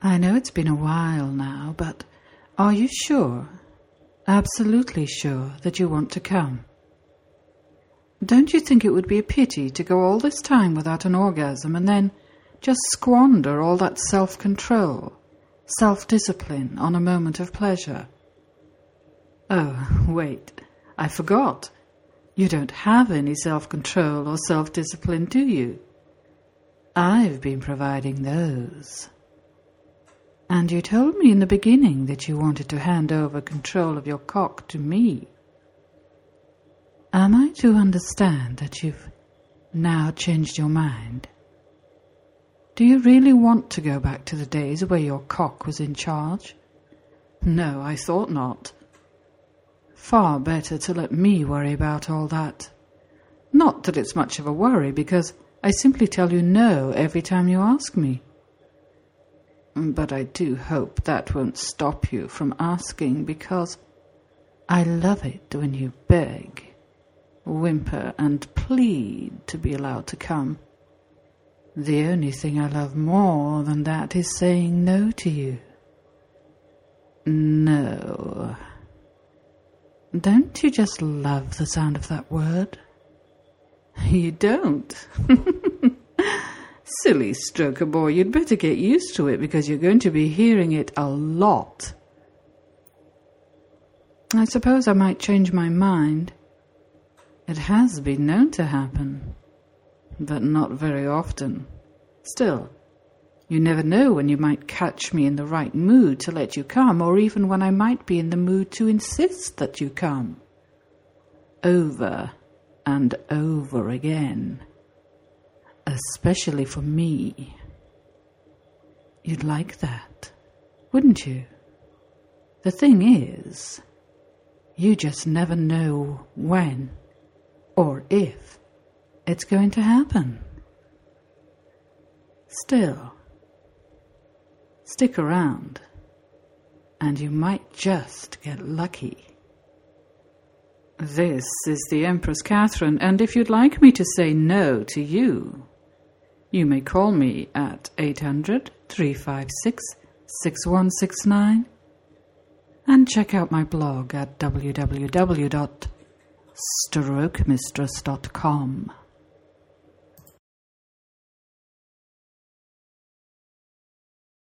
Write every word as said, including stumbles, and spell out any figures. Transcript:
I know it's been a while now, but are you sure, absolutely sure, that you want to come? Don't you think it would be a pity to go all this time without an orgasm and then just squander all that self-control, self-discipline on a moment of pleasure? Oh, wait, I forgot. You don't have any self-control or self-discipline, do you? I've been providing those. And you told me in the beginning that you wanted to hand over control of your cock to me. Am I to understand that you've now changed your mind? Do you really want to go back to the days where your cock was in charge? No, I thought not. Far better to let me worry about all that. Not that it's much of a worry, because I simply tell you no every time you ask me. But I do hope that won't stop you from asking, because I love it when you beg, whimper and plead to be allowed to come. The only thing I love more than that is saying no to you. No. Don't you just love the sound of that word? You don't? Silly stroker boy, you'd better get used to it, because you're going to be hearing it a lot. I suppose I might change my mind. It has been known to happen, but not very often. Still, you never know when you might catch me in the right mood to let you come, or even when I might be in the mood to insist that you come. Over and over again. Especially for me. You'd like that, wouldn't you? The thing is, you just never know when or if it's going to happen. Still, stick around, and you might just get lucky. This is the Empress Catherine, and if you'd like me to say no to you, you may call me at eight hundred, three five six, six one six nine and check out my blog at w w w dot stroke mistress dot com.